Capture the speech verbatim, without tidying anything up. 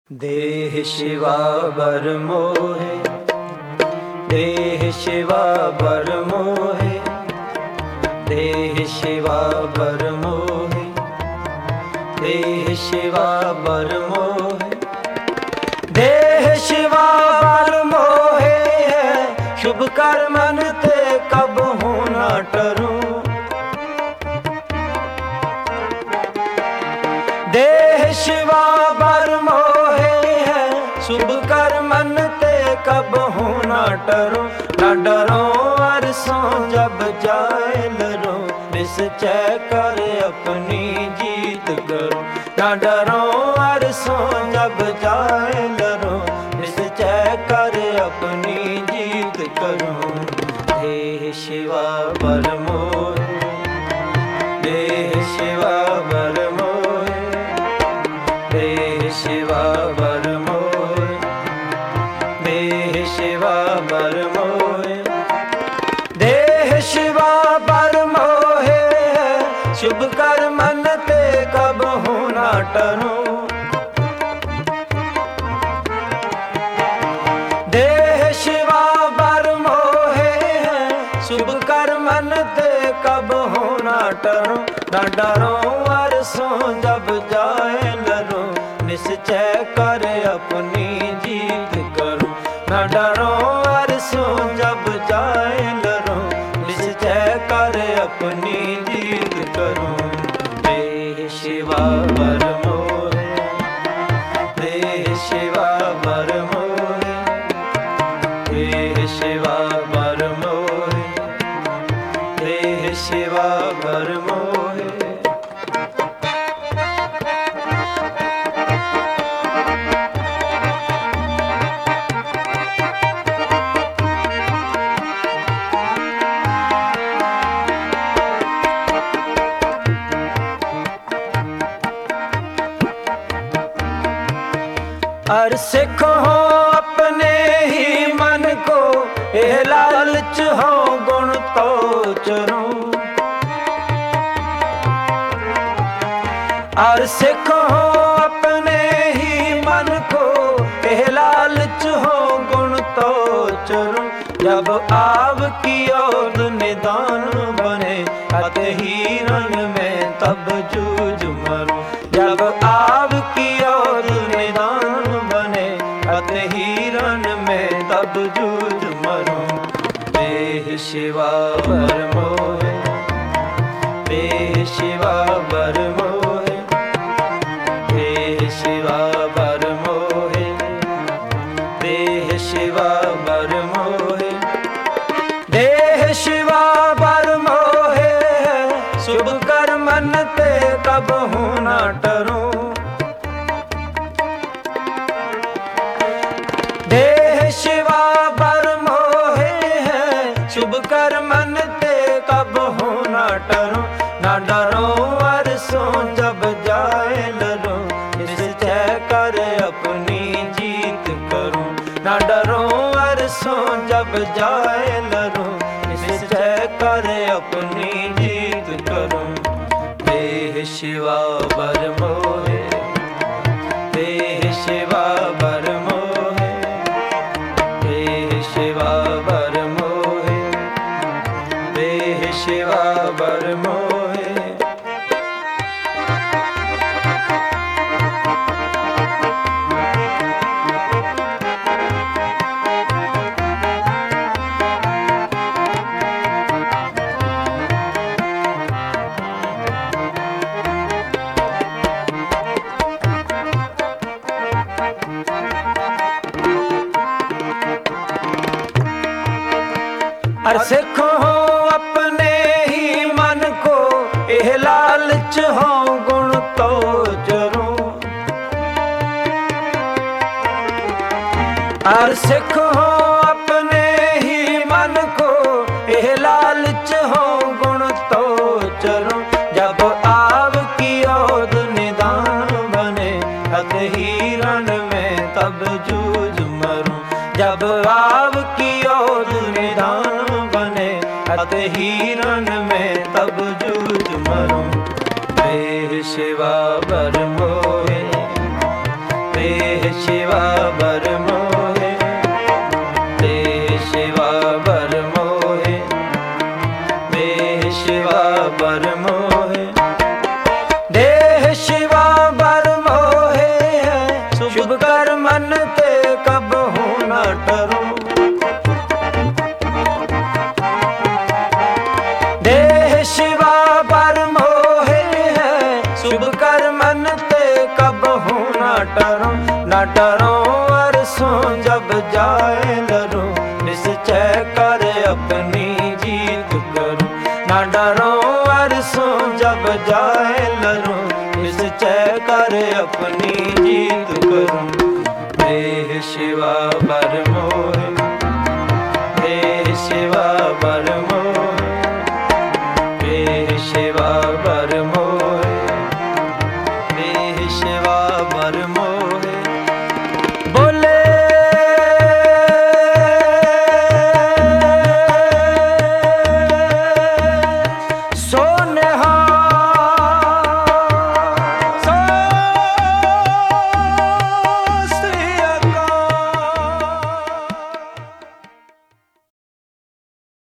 देह शिवा बर मोहे, देह शिवा बर मोहे, देह शिवा बर मोहे, देह शिवा बर मोहे, देह शिवा बर मोहे है। शुभ कर मन ते कब हूँ ना टरूं, देह शिवा बर मोहे है। शुभ कर मन ते कब हूँ ना डरो, ना डरो अरसों जब जाए लरो, निश्चय कर अपनी जीत करो। ना डरो अरसों जब जाए लरो, निश्चय कर अपनी जीत करो। देह शिवा बर मोहे, देह शिवा बर मोहे, देह शिवा बर मोहे, देह शिवा बर मोहे, देह शिवा बर मोहे। शुभ कर मन ते कब हूँ ना टरूं, देह शिवा बर मोहे है। शुभ कर मन ते कब हूँ ना टरूं, ना डरो अरसों जब जाए लरो, निश्चय कर अपनी जीत करो। ना डरो अरसों जब जाए लरो, निश्चय कर अपनी जीत करो। देह शिवा बर मोहे, देह शिवा बर मोहे, देह शिवा बर मोहे, देह शिवा बर मोहे। अर सिख हो अपने ही मन को, एह लालच हो गुण तो चरूं। अर सिख हो अपने ही मन को, एह लालच हो गुण तो चरूं। जब आव की ओर निदान बने, अत हीरन में तब जूझ मरूं। जब आव की ओर निदान बने, अत हीरन में तब जूझ मरूं। देह शिवा बर मोहे, देह शिवा बर मोहे, देह शिवा बर मोहे, देह शिवा बर मोहे, देह शिवा बर मोहे। शुभ कर मन ते कब हूँ ना टरूं, देह शिवा बर मोहे है। शुभ कर मन ते कब हूँ ना टरूं, ना डरो अरसों जब जाए लरो, निश्चय कर अपनी जीत करूं। ना डरो अरसों जब जाए लरो, निश्चय कर अपनी जीत करूं। देह शिवा बर मोहे, देह शिवा बर मोहे, देह शिवा बर मोहे, देह शिवा बर मोहे। अर सिख हो अपने ही मन को, एह लालच हो गुण तो चरूं। अर सिख हो अपने ही मन को, एह लालच हो गुण तो चरूं। जब आव की ओद निदान बने, अत हीरन में तब जूझ मरूं। जब आव की ओद निदान बने, अत हीरन में तब जूझ मरूं। देह शिवा बर मोहे, देह शिवा बर मोहे, देह शिवा बर मोहे, देह शिवा बर मोहे, देह शिवा बर मोहे है शुभ कर मन ते कब हूँ न डरूं। देह शिवा बर मोहे है शुभ कर मन ते कब हूँ न डरूं। न डरूं अरसों जब जाए लरूं, निश्चय कर अपनी जीत करूं। न डरूं अरसों जब जाए लरूं, निश्चय कर अपनी जीत